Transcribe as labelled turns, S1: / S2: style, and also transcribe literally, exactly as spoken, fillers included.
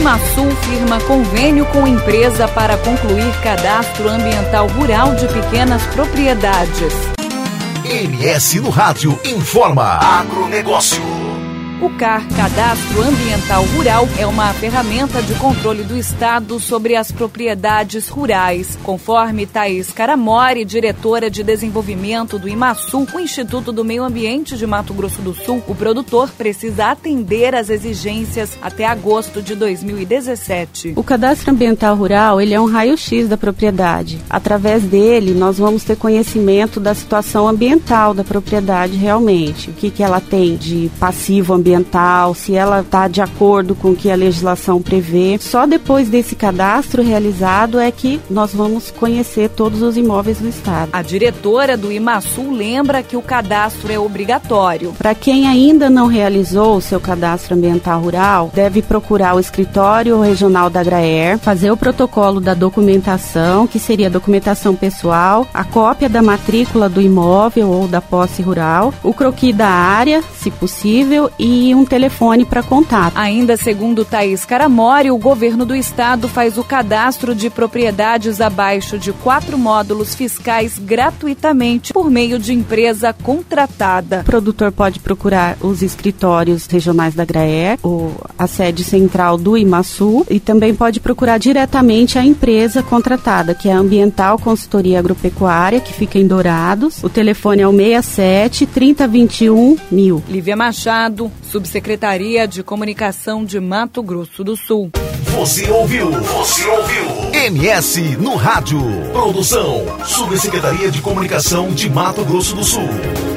S1: Imasul firma convênio com empresa para concluir cadastro ambiental rural de pequenas propriedades.
S2: M S no Rádio informa. Agronegócio.
S1: O C A R, Cadastro Ambiental Rural, é uma ferramenta de controle do Estado sobre as propriedades rurais. Conforme Thaís Caramori, diretora de desenvolvimento do Imasul, o Instituto do Meio Ambiente de Mato Grosso do Sul, o produtor precisa atender às exigências até agosto de dois mil e dezessete.
S3: O Cadastro Ambiental Rural, ele é um raio-x da propriedade. Através dele, nós vamos ter conhecimento da situação ambiental da propriedade realmente. O que, que ela tem de passivo ambiental, se ela está de acordo com o que a legislação prevê. Só depois desse cadastro realizado é que nós vamos conhecer todos os imóveis do Estado.
S1: A diretora do Imasul lembra que o cadastro é obrigatório.
S3: Para quem ainda não realizou o seu cadastro ambiental rural, deve procurar o escritório regional da Agraer, fazer o protocolo da documentação, que seria a documentação pessoal, a cópia da matrícula do imóvel ou da posse rural, o croquis da área, se possível, e e um telefone para contato.
S1: Ainda segundo Thaís Caramori, o governo do estado faz o cadastro de propriedades abaixo de quatro módulos fiscais gratuitamente por meio de empresa contratada.
S3: O produtor pode procurar os escritórios regionais da Agraer, ou a sede central do Imasul, e também pode procurar diretamente a empresa contratada, que é a Ambiental Consultoria Agropecuária, que fica em Dourados. O telefone é o sessenta e sete, trinta, vinte e um, mil.
S1: Lívia Machado, Subsecretaria de Comunicação de Mato Grosso do Sul.
S2: Você ouviu? Você ouviu? M S no Rádio. Produção, Subsecretaria de Comunicação de Mato Grosso do Sul.